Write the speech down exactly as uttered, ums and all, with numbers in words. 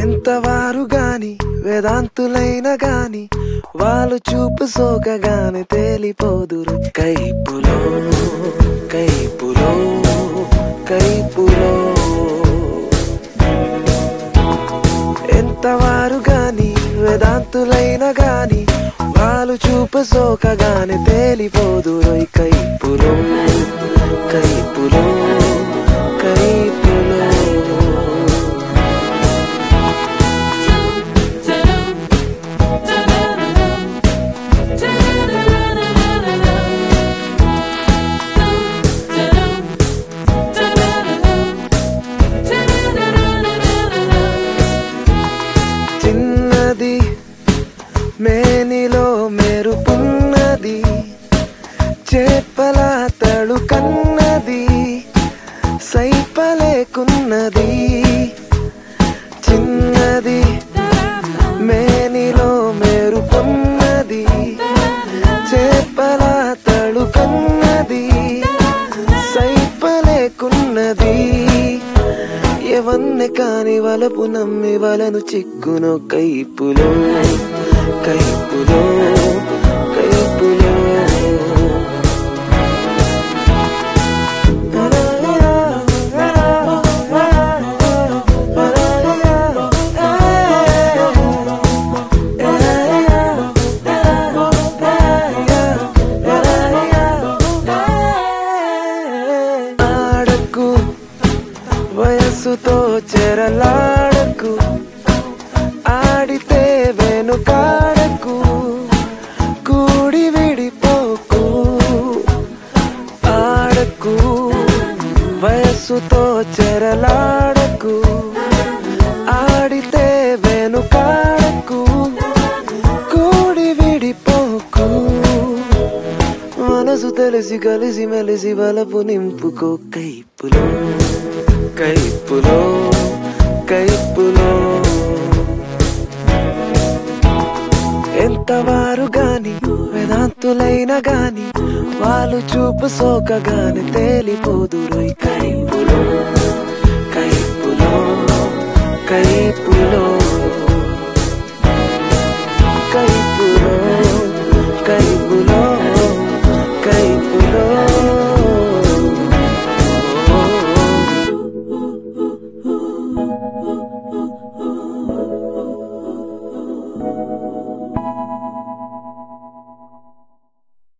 ఎంతవారు గాని వేదాంతులైన గాని వాళ్ళు చూపు సోకగానే తేలిపోదురు కైపులో కైపులో కైపులో. ఎంతవారు గాని వేదాంతులైన గాని వాళ్ళు చూపు సోకగానే తేలిపోదురు కైపులో కైపులో కైపులో. చిన్నది మేనిలో మెరుపున్నది చేపల తడుకన్నది సైపలేకున్నది. చిన్నది మేనిలో మెరుపున్నది చేపల తడుకన్నది సైపలేకున్నది. ఎవన్నే కాని వలపు నమ్మి వలను చిక్కునో కైపులో కైపులో కైపులో. ఆడకు వయస్సుతో చెరలాడకు ఆడితే వెనుకాడకు కూడి విడిపోకు. ఆడకు వయస్సుతో చెరలాడకు ఆడితే వెనుకాడకు కూడి విడిపోకు. మనసు తెలిసి కలిసి మెలిసి వలపు నింపుకో కైపులో కైపులో కైపులో. ఎంతవారు గాని వేదాంతులైన గాని వాళ్ళు చూపు సోకగానే తేలిపోదురు కైపులో.